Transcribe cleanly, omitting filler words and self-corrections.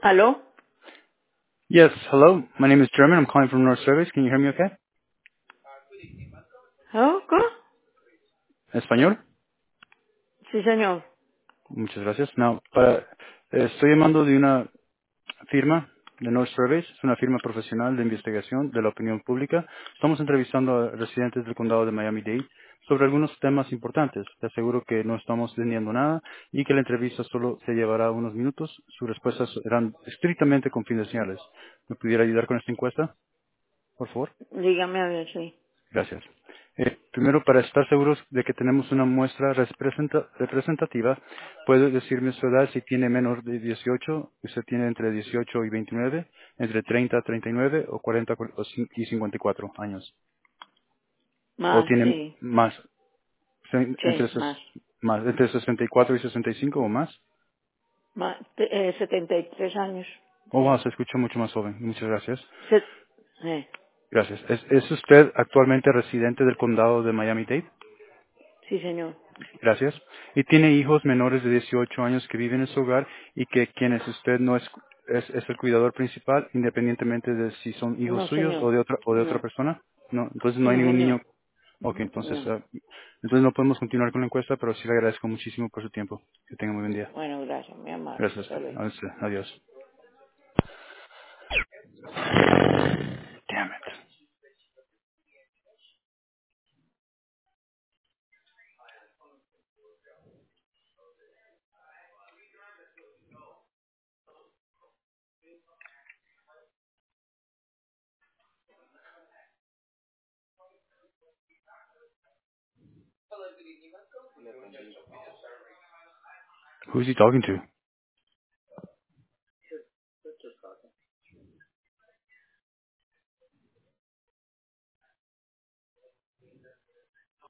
¿Aló? Yes, hello. My name is German. I'm calling from North Service. Can you hear me okay? ¿Aló? ¿Cómo? ¿Español? Sí, señor. Muchas gracias. No, estoy llamando de una firma de North Service. Es una firma profesional de investigación de la opinión pública. Estamos entrevistando a residentes del condado de Miami-Dade sobre algunos temas importantes. Te aseguro que no estamos vendiendo nada y que la entrevista solo se llevará unos minutos. Sus respuestas serán estrictamente confidenciales. ¿Me pudiera ayudar con esta encuesta, por favor? Dígame a ver, sí. Gracias. Primero, para estar seguros de que tenemos una muestra representativa, puede decirme su edad si tiene menor de 18, usted tiene entre 18 y 29, entre 30 a 39 o 40 y 54 años. O Más, tiene sí. más, entre, Sí, más. entre 64 y 65 o más. 73 años. Oh, wow, Sí. se escucha mucho más joven. Muchas gracias. Se- Gracias. ¿Es usted actualmente residente del condado de Miami-Dade? sí, señor. Gracias. Y tiene hijos menores de 18 años que viven en su hogar y que quienes usted no es el cuidador principal, independientemente de si son hijos No, suyos señor. o de otra No. persona. No, entonces no hay No, ningún señor. niño. Ok, No. entonces no podemos continuar con la encuesta, pero sí le agradezco muchísimo por su tiempo. Que tenga muy buen día. Bueno, gracias, mi amable. Gracias. Hasta luego. Adiós. Damn it. Who's he talking to?